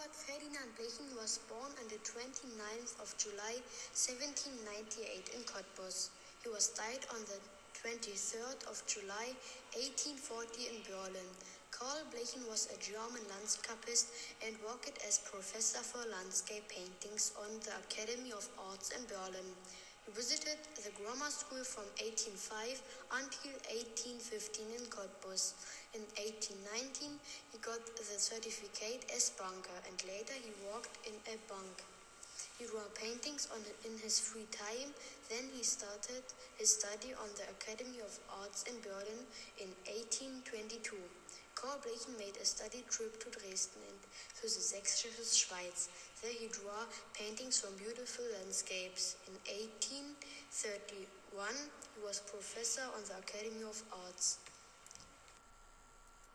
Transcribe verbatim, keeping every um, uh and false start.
Karl Ferdinand Blechen was born on the twenty-ninth of July seventeen ninety-eight in Cottbus. He was died on the twenty-third of July eighteen forty in Berlin. Karl Blechen was a German landscapist and worked as professor for landscape paintings on the Academy of Arts in Berlin. He visited the grammar school from eighteen oh five until eighteen fifteen in Cottbus. In eighteen nineteen, he got the certificate as banker, and later he worked in a bank. He drew paintings on, in his free time. Then he started his study on the Academy of Arts in Berlin in eighteen twenty-two. Karl Blechen made a study trip to Dresden and to the Sächsische Schweiz. There he drew paintings from beautiful landscapes. In eighteen thirty-one, he was professor on the Academy of Arts.